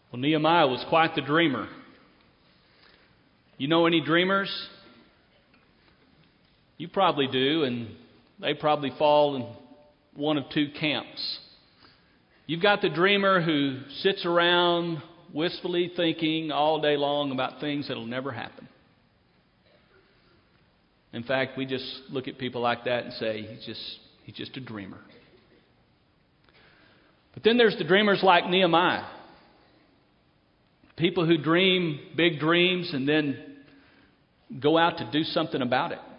Well, Nehemiah was quite the dreamer. You know any dreamers? You probably do, and they probably fall in one of two camps. You've got the dreamer who sits around wistfully thinking all day long about things that will never happen. In fact, we just look at people like that and say, he's just a dreamer. But then there's the dreamers like Nehemiah. People who dream big dreams and then go out to do something about it.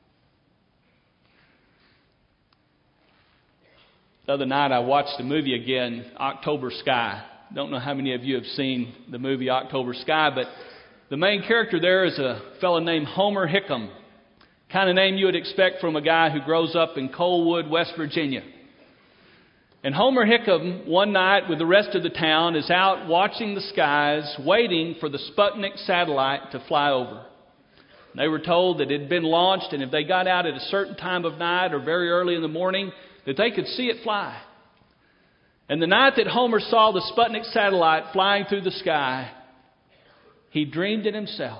The other night I watched the movie again, October Sky. Don't know how many of you have seen the movie October Sky, but the main character there is a fellow named Homer Hickam. Kind of name you would expect from a guy who grows up in Coalwood, West Virginia. And Homer Hickam, one night with the rest of the town, is out watching the skies, waiting for the Sputnik satellite to fly over. And they were told that it had been launched, and if they got out at a certain time of night or very early in the morning, that they could see it fly. And the night that Homer saw the Sputnik satellite flying through the sky, he dreamed in himself,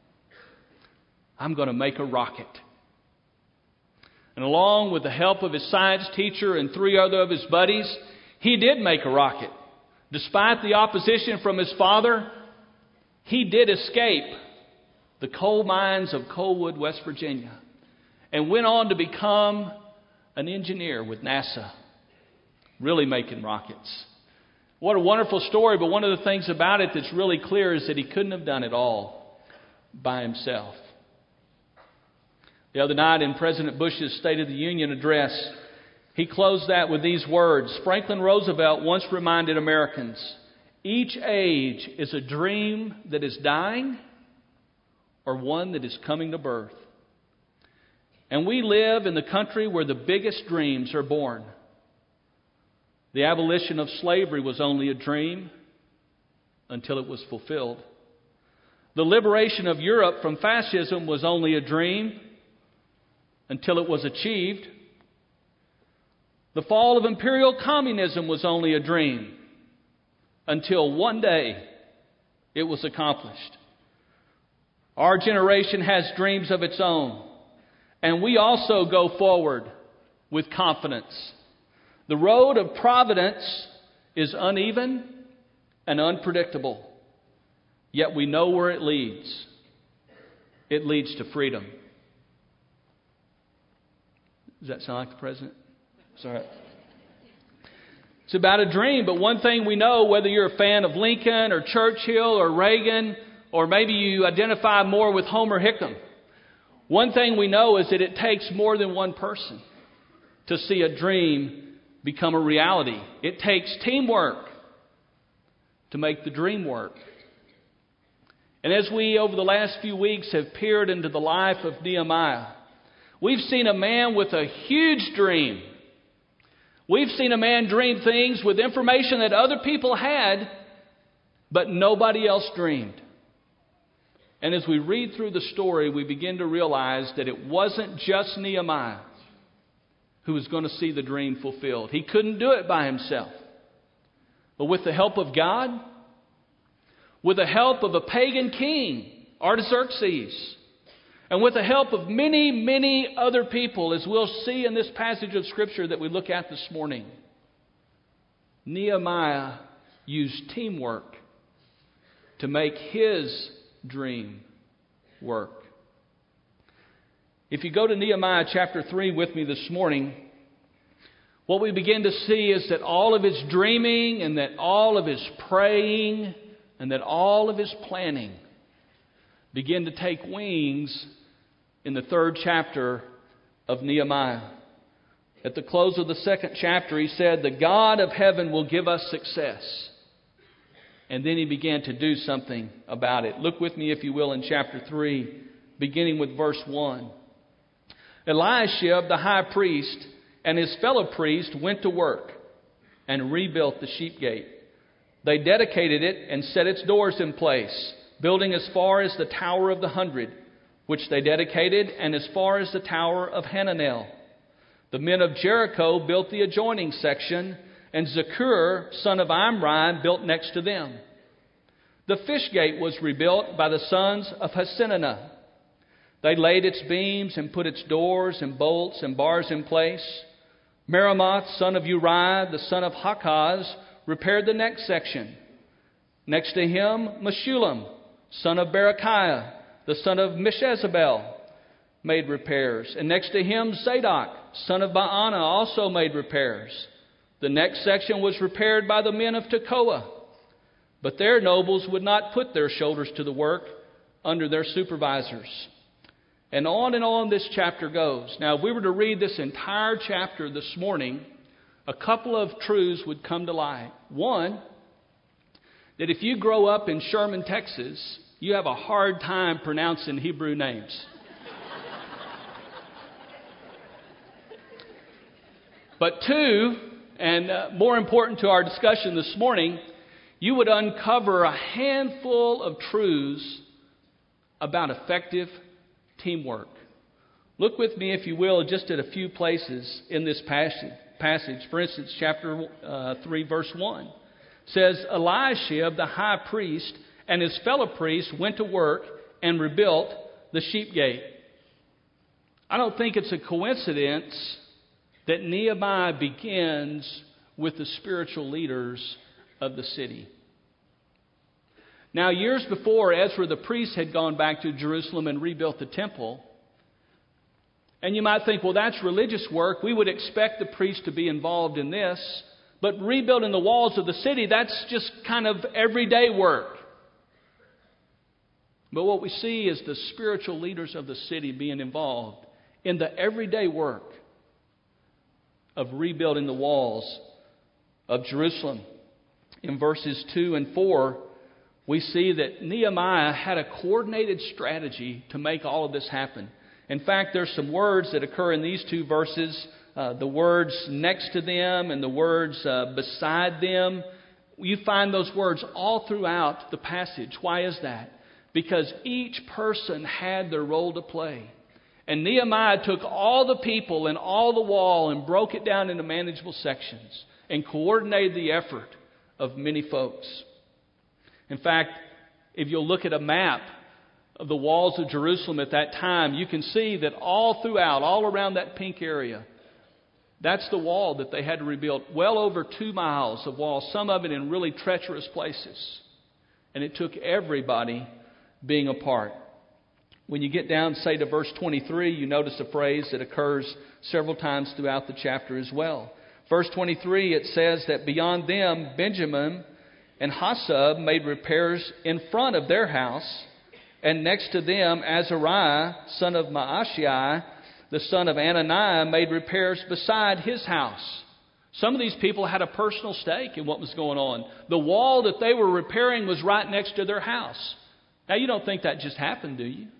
I'm going to make a rocket. And along with the help of his science teacher and 3 other of his buddies, he did make a rocket. Despite the opposition from his father, he did escape the coal mines of Coalwood, West Virginia, and went on to become an engineer with NASA, really making rockets. What a wonderful story, but one of the things about it that's really clear is that he couldn't have done it all by himself. The other night in President Bush's State of the Union address, he closed that with these words. Franklin Roosevelt once reminded Americans, each age is a dream that is dying or one that is coming to birth. And we live in the country where the biggest dreams are born. The abolition of slavery was only a dream until it was fulfilled. The liberation of Europe from fascism was only a dream until it was achieved. The fall of imperial communism was only a dream until one day it was accomplished. Our generation has dreams of its own, and we also go forward with confidence. The road of providence is uneven and unpredictable, yet we know where it leads. It leads to freedom. Does that sound like the president? Sorry. It's about a dream, but one thing we know, whether you're a fan of Lincoln or Churchill or Reagan, or maybe you identify more with Homer Hickam, one thing we know is that it takes more than one person to see a dream become a reality. It takes teamwork to make the dream work. And as we, over the last few weeks, have peered into the life of Nehemiah, we've seen a man with a huge dream. We've seen a man dream things with information that other people had, but nobody else dreamed. And as we read through the story, we begin to realize that it wasn't just Nehemiah who was going to see the dream fulfilled. He couldn't do it by himself. But with the help of God, with the help of a pagan king, Artaxerxes, and with the help of many, many other people, as we'll see in this passage of Scripture that we look at this morning, Nehemiah used teamwork to make his dream work. If you go to Nehemiah chapter 3 with me this morning, what we begin to see is that all of his dreaming and that all of his praying and that all of his planning begin to take wings in the 3rd chapter of Nehemiah. At the close of the 2nd chapter, he said, the God of heaven will give us success. And then he began to do something about it. Look with me, if you will, in chapter 3, beginning with verse 1. Eliashib, the high priest, and his fellow priest went to work and rebuilt the sheep gate. They dedicated it and set its doors in place, building as far as the Tower of the 100, which they dedicated, and as far as the Tower of Hananel. The men of Jericho built the adjoining section, and Zaccur, son of Imri, built next to them. The fish gate was rebuilt by the sons of Hasenanah. They laid its beams and put its doors and bolts and bars in place. Meremoth, son of Uriah, the son of Hakaz, repaired the next section. Next to him, Meshullam, son of Berechiah, the son of Meshezabel, made repairs. And next to him, Zadok, son of Baana, also made repairs. The next section was repaired by the men of Tekoa. But their nobles would not put their shoulders to the work under their supervisors. And on this chapter goes. Now, if we were to read this entire chapter this morning, a couple of truths would come to light. One, that if you grow up in Sherman, Texas, you have a hard time pronouncing Hebrew names. But two, and more important to our discussion this morning, you would uncover a handful of truths about effective teamwork. Look with me, if you will, just at a few places in this passage. For instance, chapter 3, verse 1 says, Eliashib, the high priest, and his fellow priests went to work and rebuilt the sheep gate. I don't think it's a coincidence that Nehemiah begins with the spiritual leaders of the city. Now, years before, Ezra the priest had gone back to Jerusalem and rebuilt the temple. And you might think, well, that's religious work. We would expect the priest to be involved in this. But rebuilding the walls of the city, that's just kind of everyday work. But what we see is the spiritual leaders of the city being involved in the everyday work of rebuilding the walls of Jerusalem. In verses 2 and 4, we see that Nehemiah had a coordinated strategy to make all of this happen. In fact, there's some words that occur in these two verses, the words next to them and the words beside them. You find those words all throughout the passage. Why is that? Because each person had their role to play. And Nehemiah took all the people and all the wall and broke it down into manageable sections and coordinated the effort of many folks. In fact, if you'll look at a map of the walls of Jerusalem at that time, you can see that all throughout, all around that pink area, that's the wall that they had to rebuild. Well over 2 miles of wall, some of it in really treacherous places. And it took everybody being a part. When you get down, say, to verse 23, you notice a phrase that occurs several times throughout the chapter as well. Verse 23, it says that beyond them, Benjamin and Hasab made repairs in front of their house, and next to them, Azariah, son of Maashiah, the son of Ananiah, made repairs beside his house. Some of these people had a personal stake in what was going on. The wall that they were repairing was right next to their house. Now, you don't think that just happened, do you?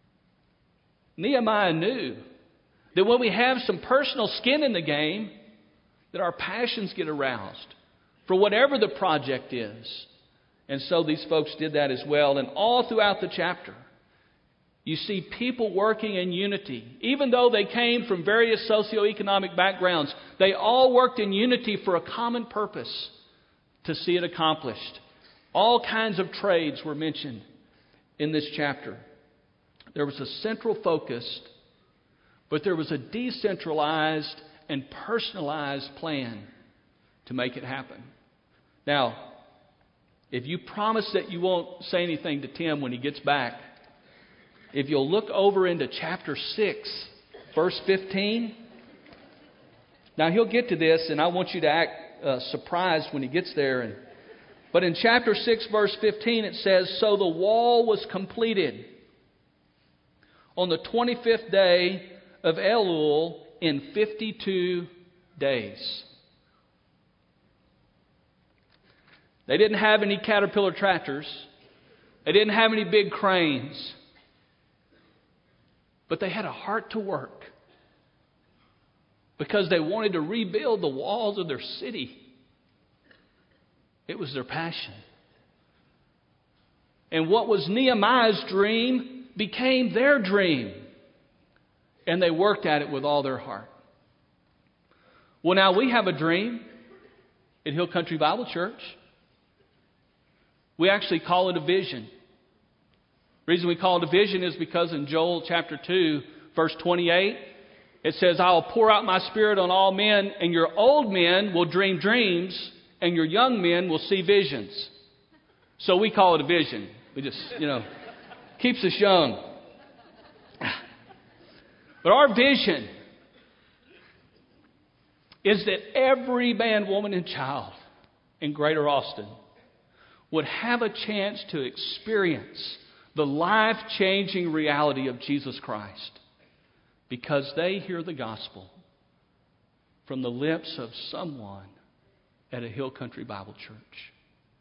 Nehemiah knew that when we have some personal skin in the game, that our passions get aroused for whatever the project is. And so these folks did that as well. And all throughout the chapter, you see people working in unity. Even though they came from various socioeconomic backgrounds, they all worked in unity for a common purpose to see it accomplished. All kinds of trades were mentioned in this chapter. There was a central focus, but there was a decentralized and personalized plan to make it happen. Now, if you promise that you won't say anything to Tim when he gets back, if you'll look over into chapter 6, verse 15. Now, he'll get to this, and I want you to act surprised when he gets there. But in chapter 6, verse 15, it says, So the wall was completed on the 25th day of Elul in 52 days. They didn't have any Caterpillar tractors. They didn't have any big cranes. But they had a heart to work because they wanted to rebuild the walls of their city. It was their passion. And what was Nehemiah's dream became their dream. And they worked at it with all their heart. Well, now we have a dream at Hill Country Bible Church. We actually call it a vision. The reason we call it a vision is because in Joel chapter 2, verse 28, it says, I will pour out my Spirit on all men, and your old men will dream dreams, and your young men will see visions. So we call it a vision. We just, keeps us young. But our vision is that every man, woman, and child in Greater Austin would have a chance to experience the life-changing reality of Jesus Christ because they hear the gospel from the lips of someone at a Hill Country Bible Church.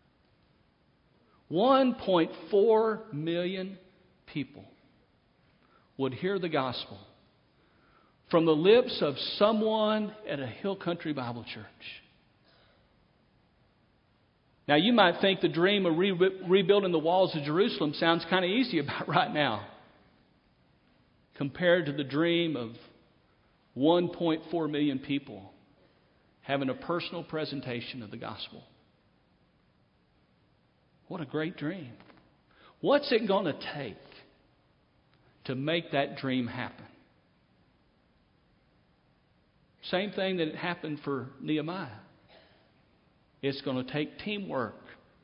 1.4 million people would hear the gospel from the lips of someone at a Hill Country Bible Church. Now, you might think the dream of rebuilding the walls of Jerusalem sounds kind of easy about right now compared to the dream of 1.4 million people having a personal presentation of the gospel. What a great dream. What's it going to take to make that dream happen? Same thing that happened for Nehemiah. It's going to take teamwork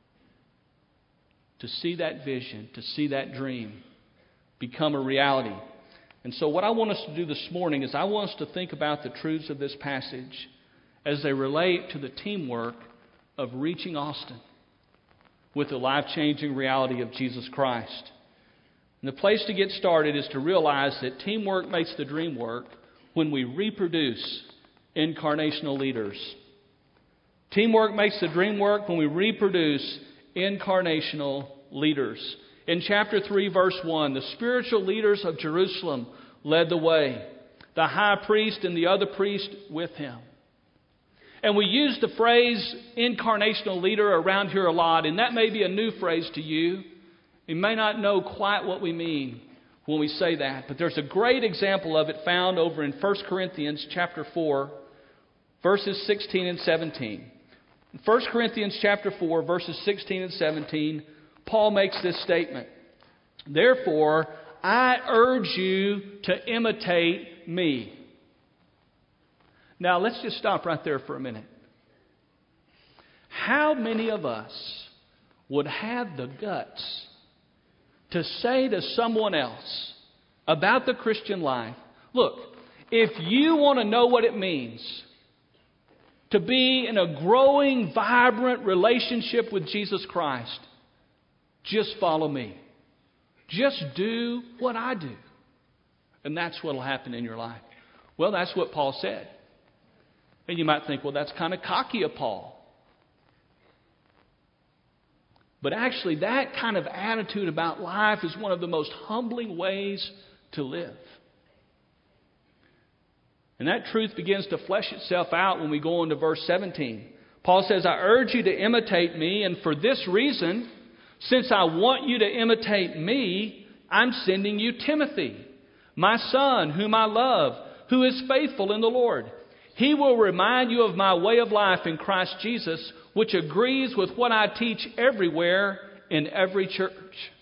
to see that vision, to see that dream become a reality. And so what I want us to do this morning is I want us to think about the truths of this passage as they relate to the teamwork of reaching Austin with the life-changing reality of Jesus Christ. And the place to get started is to realize that teamwork makes the dream work when we reproduce incarnational leaders. Teamwork makes the dream work when we reproduce incarnational leaders. In chapter 3, verse 1, the spiritual leaders of Jerusalem led the way, the high priest and the other priest with him. And we use the phrase incarnational leader around here a lot, and that may be a new phrase to you. You may not know quite what we mean when we say that, but there's a great example of it found over in 1 Corinthians chapter 4, verses 16 and 17. In 1 Corinthians chapter 4, verses 16 and 17, Paul makes this statement. Therefore, I urge you to imitate me. Now, let's just stop right there for a minute. How many of us would have the guts to say to someone else about the Christian life, look, if you want to know what it means to be in a growing, vibrant relationship with Jesus Christ, just follow me. Just do what I do. And that's what will happen in your life. Well, that's what Paul said. And you might think, well, that's kind of cocky of Paul. But actually, that kind of attitude about life is one of the most humbling ways to live. And that truth begins to flesh itself out when we go into verse 17. Paul says, I urge you to imitate me, and for this reason, since I want you to imitate me, I'm sending you Timothy, my son, whom I love, who is faithful in the Lord. He will remind you of my way of life in Christ Jesus, which agrees with what I teach everywhere in every church.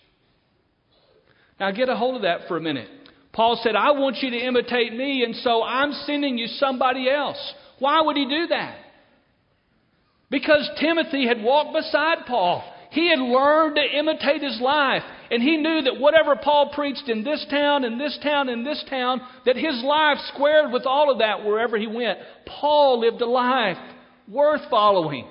Now get a hold of that for a minute. Paul said, I want you to imitate me, and so I'm sending you somebody else. Why would he do that? Because Timothy had walked beside Paul. He had learned to imitate his life. And he knew that whatever Paul preached in this town, in this town, in this town, that his life squared with all of that wherever he went. Paul lived a life worth following.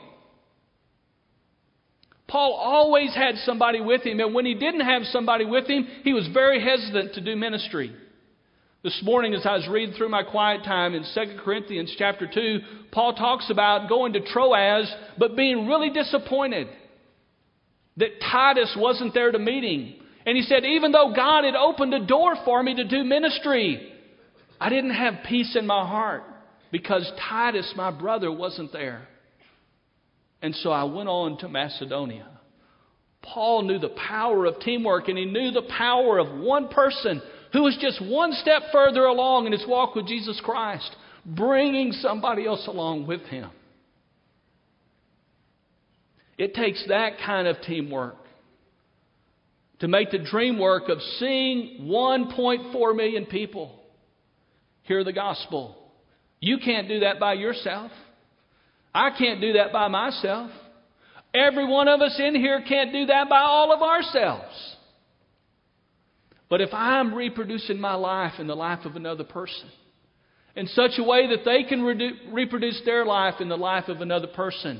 Paul always had somebody with him, and when he didn't have somebody with him, he was very hesitant to do ministry. This morning, as I was reading through my quiet time in 2 Corinthians chapter 2, Paul talks about going to Troas, but being really disappointed that Titus wasn't there to meet him. And he said, even though God had opened a door for me to do ministry, I didn't have peace in my heart because Titus, my brother, wasn't there. And so I went on to Macedonia. Paul knew the power of teamwork, and he knew the power of one person who was just one step further along in his walk with Jesus Christ, bringing somebody else along with him. It takes that kind of teamwork to make the dream work of seeing 1.4 million people hear the gospel. You can't do that by yourself. I can't do that by myself. Every one of us in here can't do that by all of ourselves. But if I'm reproducing my life in the life of another person in such a way that they can reproduce their life in the life of another person,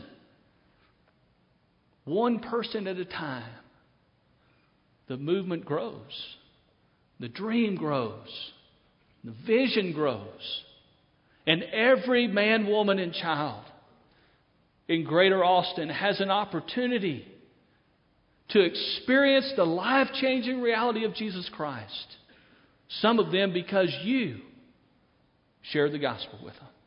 one person at a time, the movement grows. The dream grows. The vision grows. And every man, woman, and child in Greater Austin has an opportunity to experience the life-changing reality of Jesus Christ. Some of them because you share the gospel with them.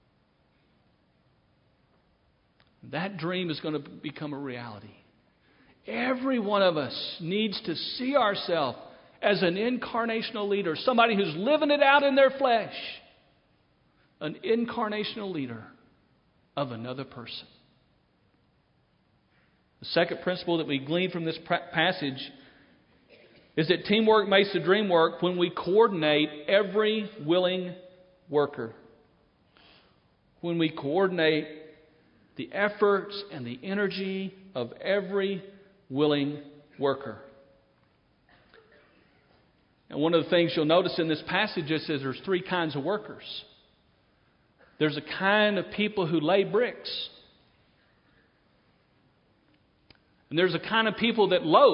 That dream is going to become a reality. Every one of us needs to see ourselves as an incarnational leader, somebody who's living it out in their flesh, an incarnational leader of another person. The second principle that we glean from this passage is that teamwork makes the dream work when we coordinate every willing worker. When we coordinate the efforts and the energy of every willing worker. And one of the things you'll notice in this passage is that there's three kinds of workers. There's a kind of people who lay bricks. And there's a kind of people that loaf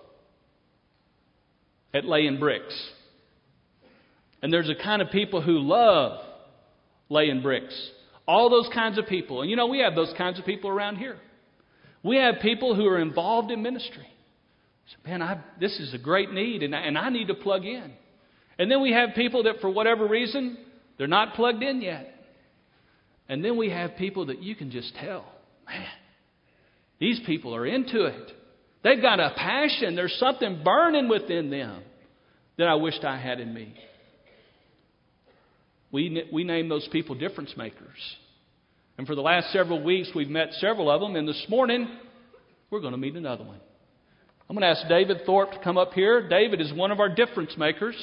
at laying bricks. And there's a kind of people who love laying bricks. All those kinds of people. And you know, we have those kinds of people around here. We have people who are involved in ministry. So, man, this is a great need, and I need to plug in. And then we have people that, for whatever reason, they're not plugged in yet. And then we have people that you can just tell, man, these people are into it. They've got a passion. There's something burning within them that I wished I had in me. We name those people difference makers. And for the last several weeks, we've met several of them. And this morning, we're going to meet another one. I'm going to ask David Thorpe to come up here. David is one of our difference makers.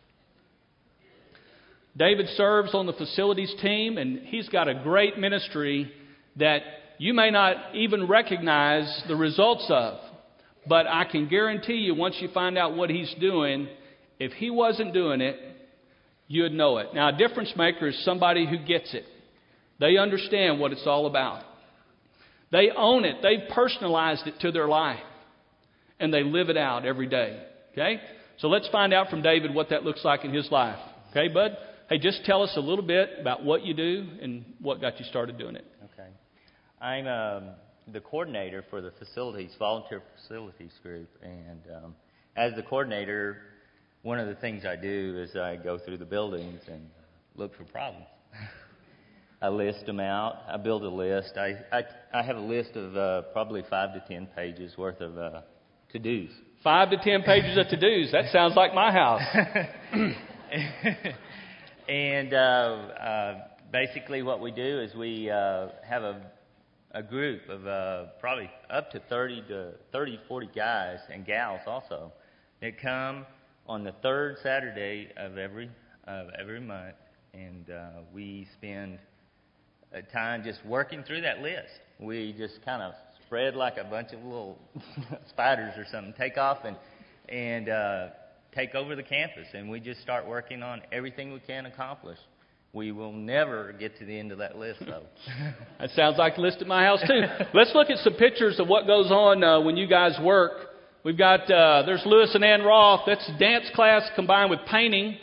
David serves on the facilities team, and he's got a great ministry that you may not even recognize the results of. But I can guarantee you, once you find out what he's doing, if he wasn't doing it, you'd know it. Now, a difference maker is somebody who gets it. They understand what it's all about. They own it. They've personalized it to their life. And they live it out every day. Okay? So let's find out from David what that looks like in his life. Okay, bud? Hey, just tell us a little bit about what you do and what got you started doing it. Okay. I'm the coordinator for the volunteer facilities group. And as the coordinator, one of the things I do is I go through the buildings and look for problems. I list them out. I build a list. I have a list of probably 5 to 10 pages worth of to-dos. 5 to 10 pages of to-dos. That sounds like my house. And basically what we do is we have a group of probably up to 30, 40 guys and gals also that come on the third Saturday of every month, and we spend time just working through that list. We just kind of spread like a bunch of little spiders or something, take off and take over the campus, and we just start working on everything we can accomplish. We will never get to the end of that list, though. That sounds like a list at my house, too. Let's look at some pictures of what goes on when you guys work. We've got, there's Lewis and Ann Roth. That's dance class combined with painting.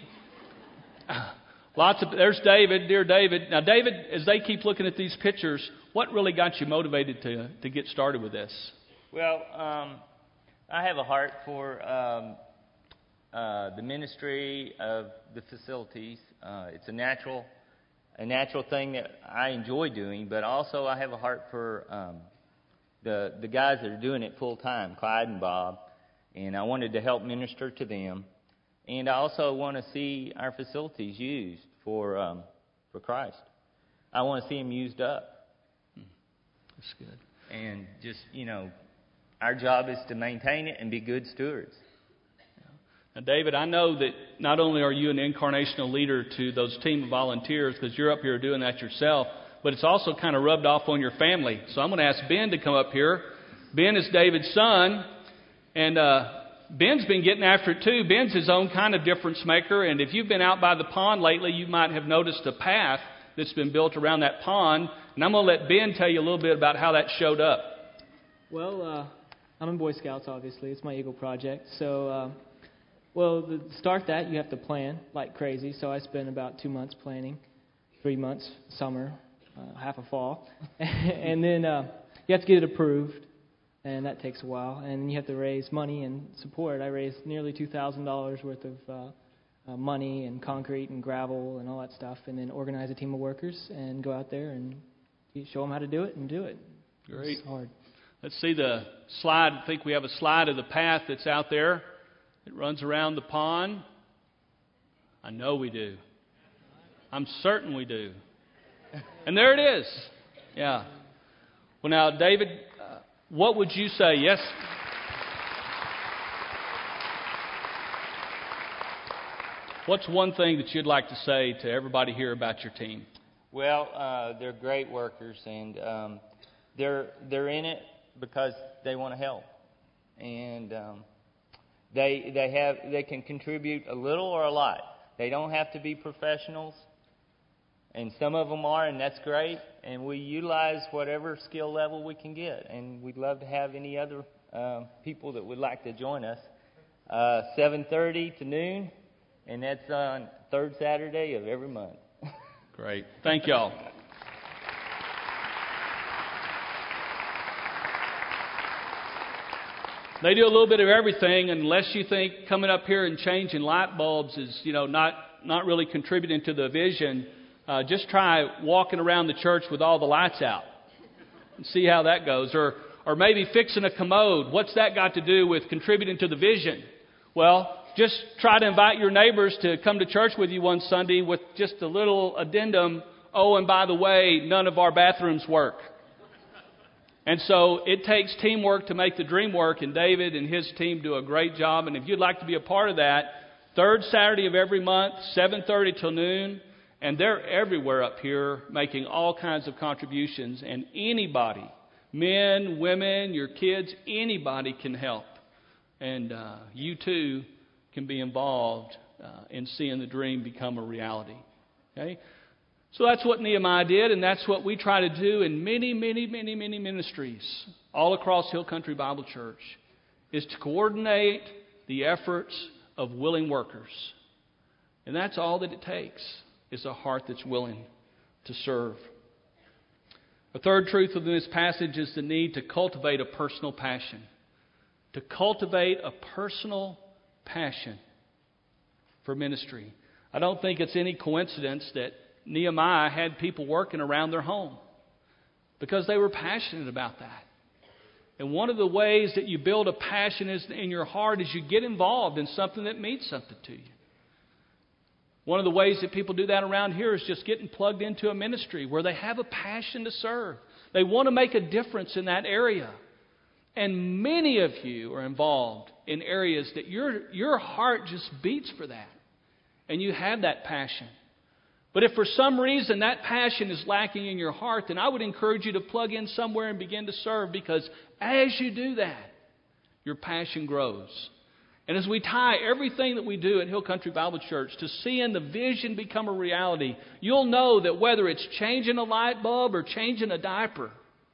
There's David, dear David. Now, David, as they keep looking at these pictures, what really got you motivated to get started with this? Well, I have a heart for the ministry of the facilities. It's a natural thing that I enjoy doing, but also I have a heart for the guys that are doing it full time, Clyde and Bob, and I wanted to help minister to them. And I also want to see our facilities used for Christ. I want to see them used up. That's good. And just, our job is to maintain it and be good stewards. Now, David, I know that not only are you an incarnational leader to those team of volunteers, because you're up here doing that yourself, but it's also kind of rubbed off on your family. So I'm going to ask Ben to come up here. Ben is David's son, and Ben's been getting after it too. Ben's his own kind of difference maker, and if you've been out by the pond lately, you might have noticed a path that's been built around that pond. And I'm going to let Ben tell you a little bit about how that showed up. Well, I'm in Boy Scouts, obviously. It's my Eagle project. So, to start that, you have to plan like crazy. So I spent about 2 months planning, 3 months summer, half a fall. And then you have to get it approved, and that takes a while. And you have to raise money and support. I raised nearly $2,000 worth of money and concrete and gravel and all that stuff, and then organize a team of workers and go out there and show them how to do it and do it. Great. It's hard. Let's see the slide. I think we have a slide of the path that's out there. It runs around the pond. I know we do. I'm certain we do. And there it is. Yeah. Well, now, David, what would you say? Yes. What's one thing that you'd like to say to everybody here about your team? Well, they're great workers, and they're in it because they want to help, and they can contribute a little or a lot. They don't have to be professionals, and some of them are, and that's great. And we utilize whatever skill level we can get, and we'd love to have any other people that would like to join us. 7:30 to noon, and that's on third Saturday of every month. Great. Thank y'all. They do a little bit of everything, unless you think coming up here and changing light bulbs is, not really contributing to the vision. Just try walking around the church with all the lights out and see how that goes. Or maybe fixing a commode. What's that got to do with contributing to the vision? Well, just try to invite your neighbors to come to church with you one Sunday with just a little addendum. Oh, and by the way, none of our bathrooms work. And so it takes teamwork to make the dream work, and David and his team do a great job. And if you'd like to be a part of that, third Saturday of every month, 7:30 till noon, and they're everywhere up here making all kinds of contributions. And anybody, men, women, your kids, anybody can help. And you too can be involved in seeing the dream become a reality. Okay? So that's what Nehemiah did, and that's what we try to do in many, many, many, many ministries all across Hill Country Bible Church, is to coordinate the efforts of willing workers. And that's all that it takes, is a heart that's willing to serve. The third truth of this passage is the need to cultivate a personal passion. To cultivate a personal passion for ministry. I don't think it's any coincidence that Nehemiah had people working around their home, because they were passionate about that. And one of the ways that you build a passion in your heart is you get involved in something that means something to you. One of the ways that people do that around here is just getting plugged into a ministry where they have a passion to serve. They want to make a difference in that area. And many of you are involved in areas that your heart just beats for that. And you have that passion. But if for some reason that passion is lacking in your heart, then I would encourage you to plug in somewhere and begin to serve, because as you do that, your passion grows. And as we tie everything that we do at Hill Country Bible Church to seeing the vision become a reality, you'll know that whether it's changing a light bulb or changing a diaper,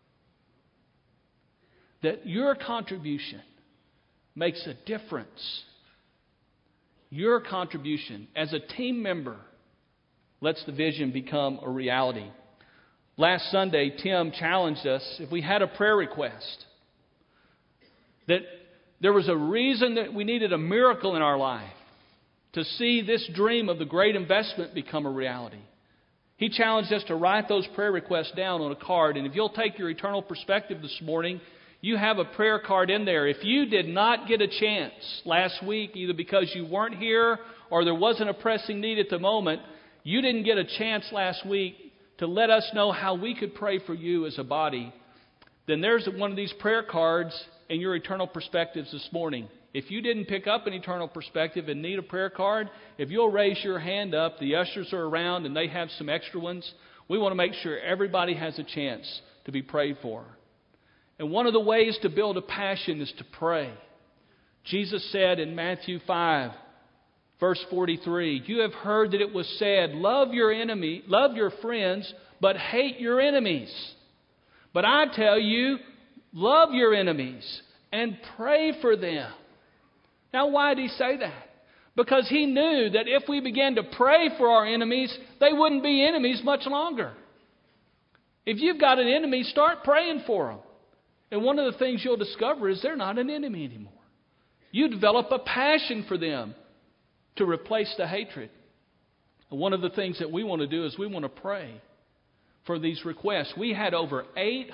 that your contribution makes a difference. Your contribution as a team member lets the vision become a reality. Last Sunday, Tim challenged us, if we had a prayer request, that there was a reason that we needed a miracle in our life to see this dream of the great investment become a reality. He challenged us to write those prayer requests down on a card. And if you'll take your eternal perspective this morning, you have a prayer card in there. If you did not get a chance last week, either because you weren't here or there wasn't a pressing need at the moment, you didn't get a chance last week to let us know how we could pray for you as a body, then there's one of these prayer cards in your eternal perspectives this morning. If you didn't pick up an eternal perspective and need a prayer card, if you'll raise your hand up, the ushers are around and they have some extra ones. We want to make sure everybody has a chance to be prayed for. And one of the ways to build a passion is to pray. Jesus said in Matthew 5, verse 43, "You have heard that it was said, love your friends, but hate your enemies. But I tell you, love your enemies and pray for them." Now, why did he say that? Because he knew that if we began to pray for our enemies, they wouldn't be enemies much longer. If you've got an enemy, start praying for them. And one of the things you'll discover is they're not an enemy anymore. You develop a passion for them to replace the hatred. And one of the things that we want to do is we want to pray for these requests. We had over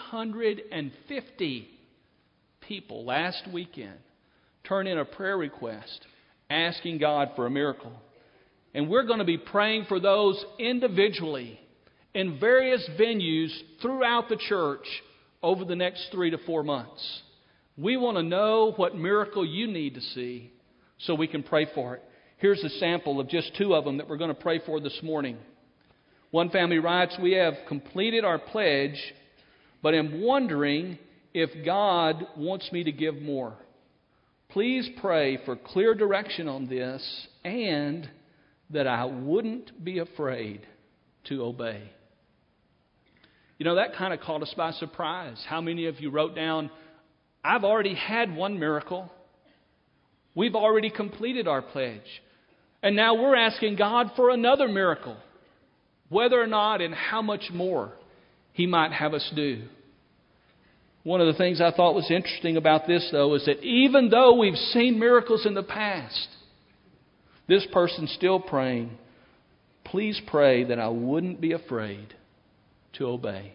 850 people last weekend turn in a prayer request asking God for a miracle. And we're going to be praying for those individually in various venues throughout the church over the next 3 to 4 months. We want to know what miracle you need to see so we can pray for it. Here's a sample of just 2 of them that we're going to pray for this morning. One family writes, "We have completed our pledge, but am wondering if God wants me to give more. Please pray for clear direction on this and that I wouldn't be afraid to obey." You know, that kind of caught us by surprise. How many of you wrote down, "I've already had one miracle. We've already completed our pledge. And now we're asking God for another miracle, whether or not and how much more He might have us do." One of the things I thought was interesting about this, though, is that even though we've seen miracles in the past, this person's still praying, "Please pray that I wouldn't be afraid to obey."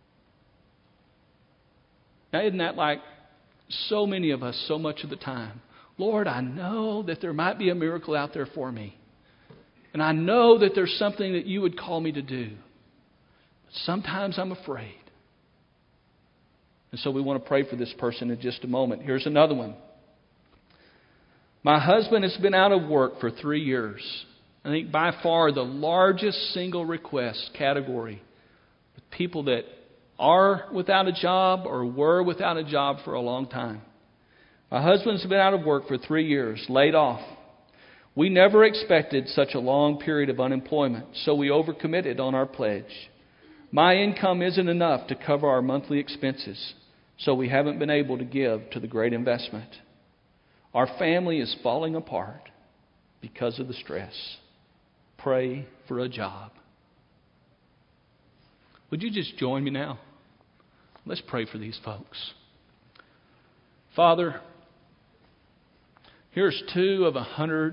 Now, isn't that like so many of us so much of the time? Lord, I know that there might be a miracle out there for me. And I know that there's something that you would call me to do. But sometimes I'm afraid. And so we want to pray for this person in just a moment. Here's another one. "My husband has been out of work for 3 years. I think by far the largest single request category. With people that are without a job or were without a job for a long time. My husband's been out of work for 3 years, laid off. We never expected such a long period of unemployment, so we overcommitted on our pledge. My income isn't enough to cover our monthly expenses, so we haven't been able to give to the great investment. Our family is falling apart because of the stress. Pray for a job." Would you just join me now? Let's pray for these folks. Father, here's 2 of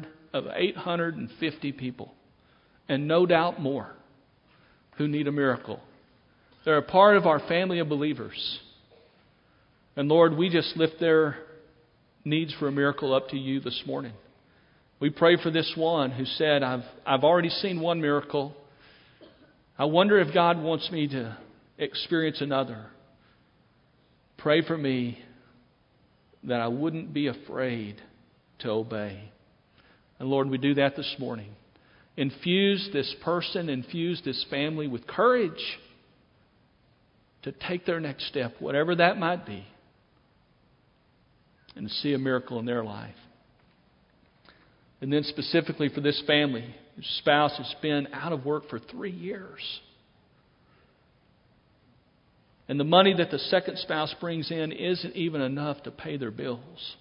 850 people, and no doubt more, who need a miracle. They're a part of our family of believers. And Lord, we just lift their needs for a miracle up to you this morning. We pray for this one who said, I've already seen one miracle. I wonder if God wants me to experience another. Pray for me that I wouldn't be afraid to obey. And Lord, we do that this morning. Infuse this person, infuse this family with courage to take their next step, whatever that might be, and to see a miracle in their life. And then specifically for this family, whose spouse has been out of work for 3 years. And the money that the second spouse brings in isn't even enough to pay their bills.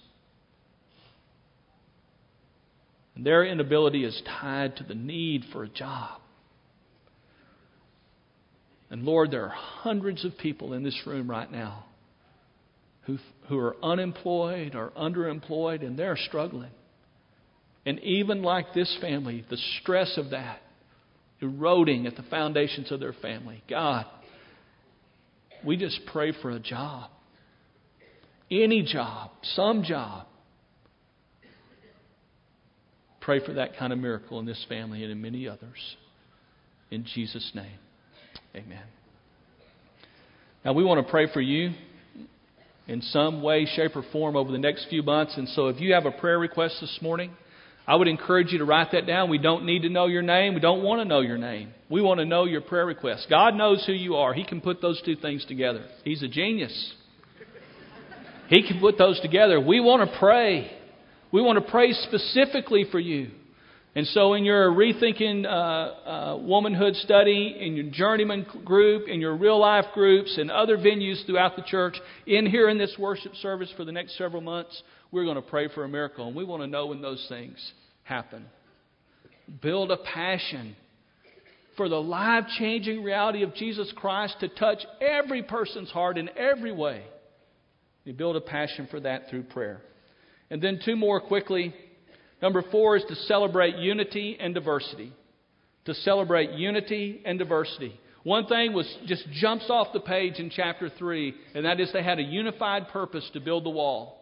And their inability is tied to the need for a job. And Lord, there are hundreds of people in this room right now who are unemployed or underemployed, and they're struggling. And even like this family, the stress of that eroding at the foundations of their family. God, we just pray for a job. Any job, some job. Pray for that kind of miracle in this family and in many others. In Jesus' name, amen. Now we want to pray for you. in some way, shape, or form over the next few months. And so if you have a prayer request this morning, I would encourage you to write that down. We don't need to know your name. We don't want to know your name. We want to know your prayer request. God knows who you are. He can put those two things together. He's a genius. He can put those together. We want to pray. We want to pray specifically for you. And so in your Rethinking Womanhood study, in your Journeyman group, in your real life groups, and other venues throughout the church, in here in this worship service for the next several months, we're going to pray for a miracle. And we want to know when those things happen. Build a passion for the life-changing reality of Jesus Christ to touch every person's heart in every way. You build a passion for that through prayer. And then two more quickly. Number 4 is to celebrate unity and diversity. To celebrate unity and diversity. One thing just jumps off the page in chapter 3, and that is they had a unified purpose to build the wall.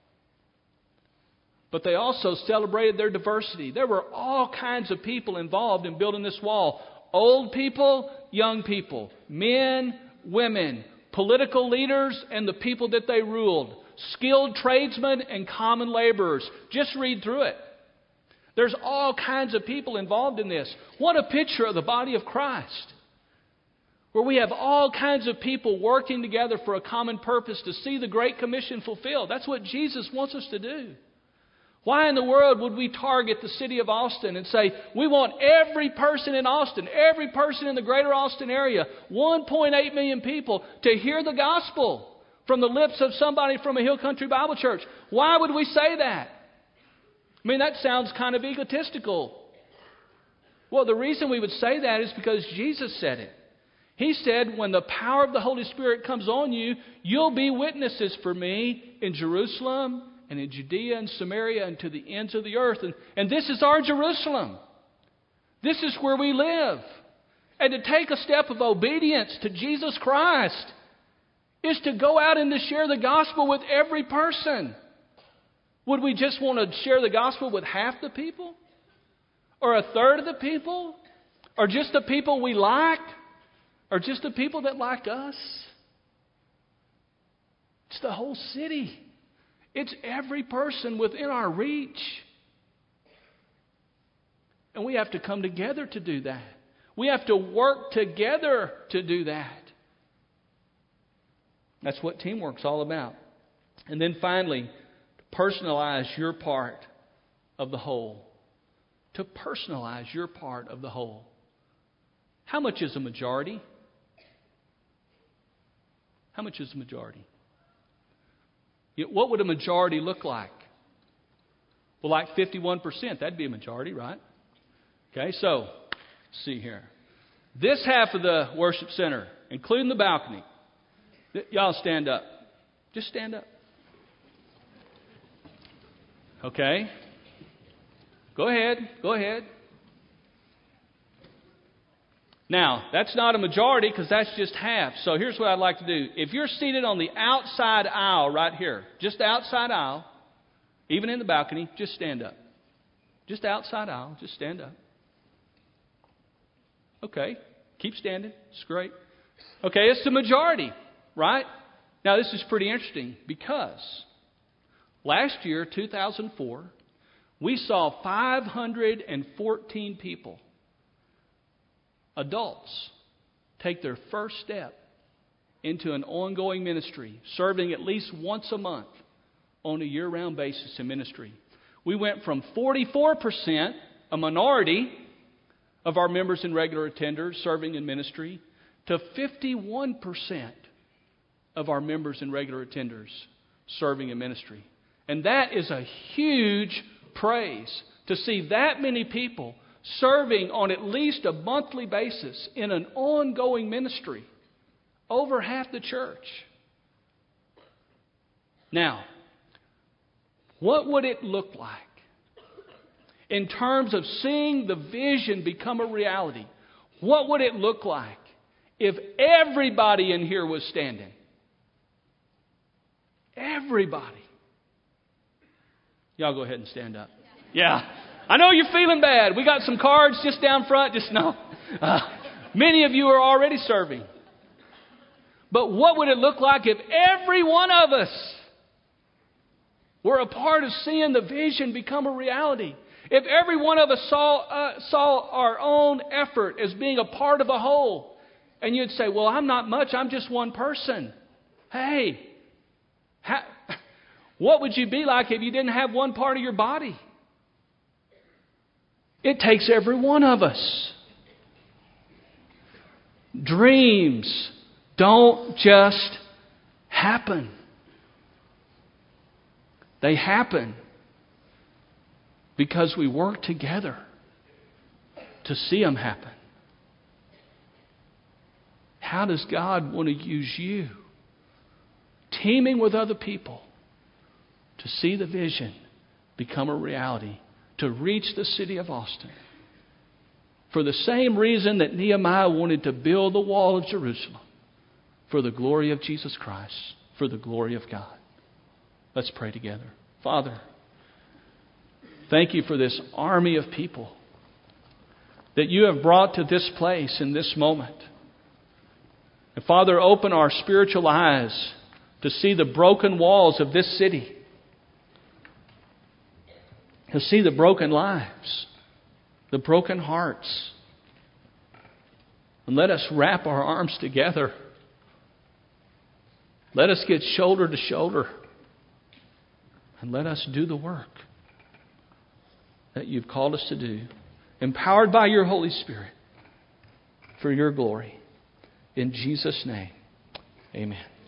But they also celebrated their diversity. There were all kinds of people involved in building this wall. Old people, young people, men, women, political leaders, and the people that they ruled. Skilled tradesmen and common laborers. Just read through it. There's all kinds of people involved in this. What a picture of the body of Christ. Where we have all kinds of people working together for a common purpose to see the Great Commission fulfilled. That's what Jesus wants us to do. Why in the world would we target the city of Austin and say, we want every person in Austin, every person in the greater Austin area, 1.8 million people, to hear the gospel from the lips of somebody from a Hill Country Bible Church? Why would we say that? I mean, that sounds kind of egotistical. Well, the reason we would say that is because Jesus said it. He said, when the power of the Holy Spirit comes on you, you'll be witnesses for me in Jerusalem and in Judea and Samaria and to the ends of the earth. And this is our Jerusalem. This is where we live. And to take a step of obedience to Jesus Christ is to go out and to share the gospel with every person. Would we just want to share the gospel with half the people? Or a third of the people? Or just the people we like? Or just the people that like us? It's the whole city. It's every person within our reach. And we have to come together to do that. We have to work together to do that. That's what teamwork's all about. And then finally, to personalize your part of the whole. To personalize your part of the whole. How much is a majority? How much is a majority? What would a majority look like? Well, like 51%. That'd be a majority, right? Okay, so, let's see here. This half of the worship center, including the balcony. Y'all stand up. Just stand up. Okay. Go ahead. Go ahead. Now, that's not a majority because that's just half. So here's what I'd like to do. If you're seated on the outside aisle right here, just outside aisle, even in the balcony, just stand up. Just outside aisle, just stand up. Okay, keep standing. It's great. Okay, it's the majority, right? Now, this is pretty interesting because last year, 2004, we saw 514 people, adults, take their first step into an ongoing ministry, serving at least once a month on a year-round basis in ministry. We went from 44%, a minority of our members and regular attenders serving in ministry, to 51% of our members and regular attenders serving in ministry. And that is a huge praise to see that many people serving on at least a monthly basis in an ongoing ministry. Over half the church. Now, what would it look like in terms of seeing the vision become a reality? What would it look like if everybody in here was standing? Everybody. Y'all go ahead and stand up. Yeah. I know you're feeling bad. We got some cards just down front. Just know. Many of you are already serving. But what would it look like if every one of us were a part of seeing the vision become a reality? If every one of us saw our own effort as being a part of a whole, and you'd say, well, I'm not much, I'm just one person. Hey, what would you be like if you didn't have one part of your body? It takes every one of us. Dreams don't just happen. They happen because we work together to see them happen. How does God want to use you? Teaming with other people to see the vision become a reality, to reach the city of Austin. For the same reason that Nehemiah wanted to build the wall of Jerusalem, for the glory of Jesus Christ, for the glory of God. Let's pray together. Father, thank you for this army of people that you have brought to this place in this moment. And Father, open our spiritual eyes to see the broken walls of this city, to see the broken lives, the broken hearts. And let us wrap our arms together. Let us get shoulder to shoulder. And let us do the work that you've called us to do, empowered by your Holy Spirit, for your glory. In Jesus' name, amen.